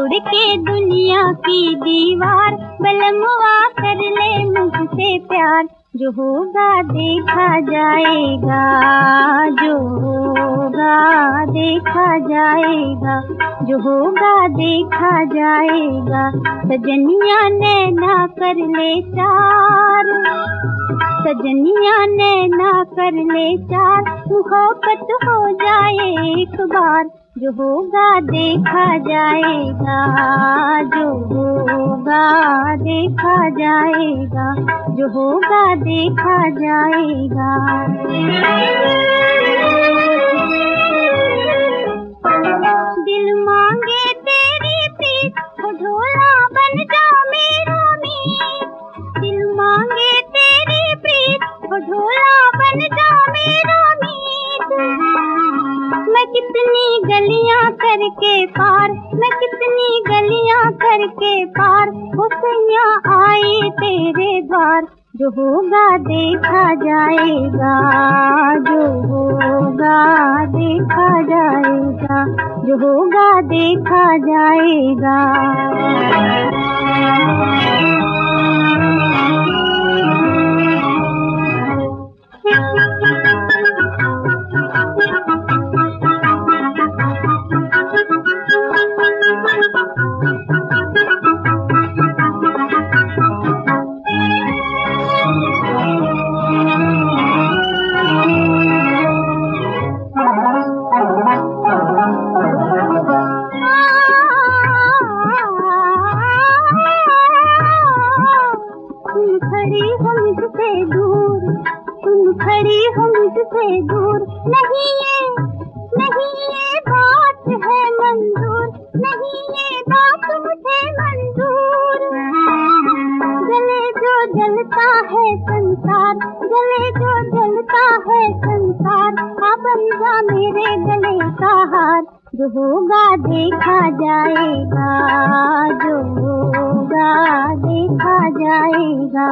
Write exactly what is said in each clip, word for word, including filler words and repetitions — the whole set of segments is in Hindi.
तोड़ के दुनिया की दीवार, बलमवा कर ले मुझसे प्यार। जो होगा देखा जाएगा, जो होगा देखा जाएगा, जो होगा देखा जाएगा। सजनिया नैना कर ले चार, सजनिया नैना कर ले चार, मुहब्बत हो जाए एक बार। जो होगा देखा जाएगा, जो होगा देखा जाएगा, जो होगा देखा जाएगा। दिल मांगे तेरी प्रीत, वो ढोला बन जा मेरा मीत। दिल मांगे तेरी प्रीत, वो ढोला बन जा मेरा मीत। मैं कितनी गलियां करके पार, मैं कितनी गलियां करके पार, वो सैया आई तेरे द्वार। जो होगा देखा जाएगा, जो होगा देखा जाएगा, जो होगा देखा जाएगा। खड़ी हो मुझसे दूर, तुम खड़ी हो मुझसे दूर। नहीं ये नहीं ये बात है मंजूर, नहीं ये बात मुझे मंजूर। जले जो जलता है संसार, जले जो जलता है संसार, आ बन जा मेरे गले का हार। जो होगा देखा जाएगा, जो होगा देखा जाएगा।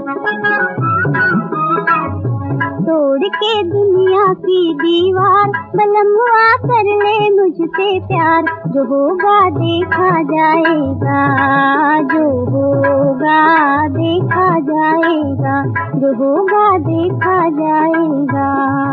तोड़ के दुनिया की दीवार, बलमवा कर ले मुझसे प्यार। जो होगा देखा जाएगा, जो होगा देखा जाएगा, जो होगा देखा जाएगा।